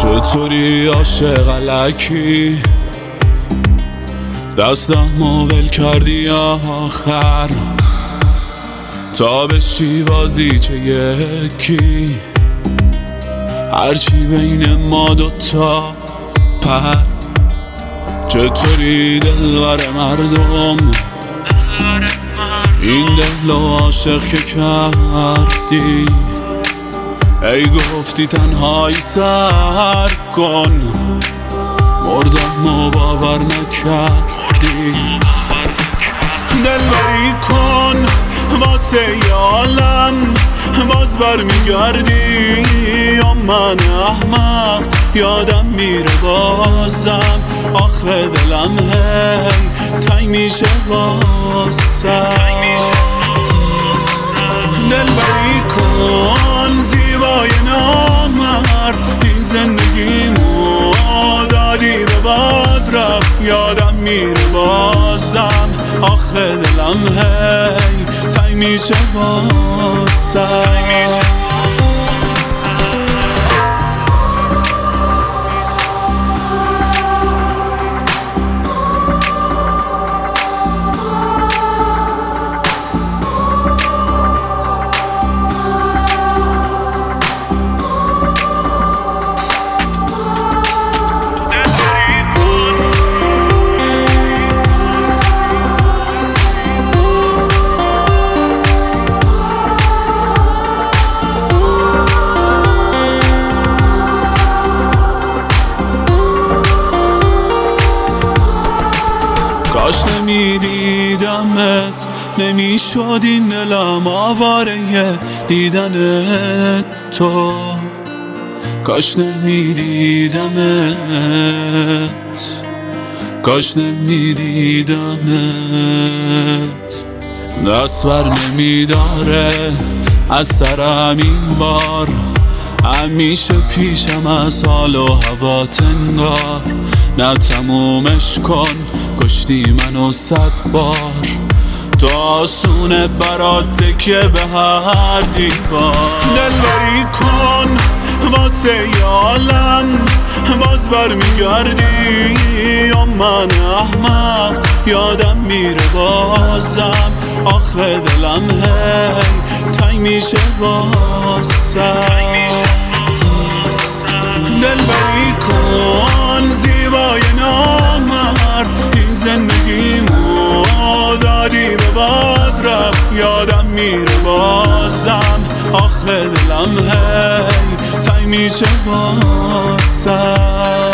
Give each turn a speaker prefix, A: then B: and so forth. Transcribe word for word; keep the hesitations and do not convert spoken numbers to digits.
A: چطوری عاشق الکی دستم ول کردی آخر تا بشی بازیچه یکی هرچی بین ما دوتا پر چطوری دلبر مردم این دل و عاشق که کردی ای گفتی تنهایی سر کن مردم و باور نکردی دلبری کن واسه عالم باز بر میگردی یا من احمق یادم میره بازم آخه دلم هی تنگ میشه واسم دلبری کن زیبای نامرد این زندگیمو دادی به باد رفت یادم میره بازم آخه دلم هی تنگ میشه واسم کاش نمیدیدمت نمیشد این دلم آواره دیدنت تو کاش نمیدیدمت کاش نمیدیدمت دست بر نمیداره از سرم این بار همیشه پیشم از حال و هوات انگار نه تمومش کن کشتی منو صد بار تو آسونه برات تکیه به هر دیوار دلبری کن واسه عالم باز بر میگردی یا من احمق یادم میره بازم آخه دلم هی تنگ میشه واسم دلبری کن زیبای نامرد این زندگیمو دادی به باد رفت یادم میره بازم آخه دلم هی تنگ میشه واسم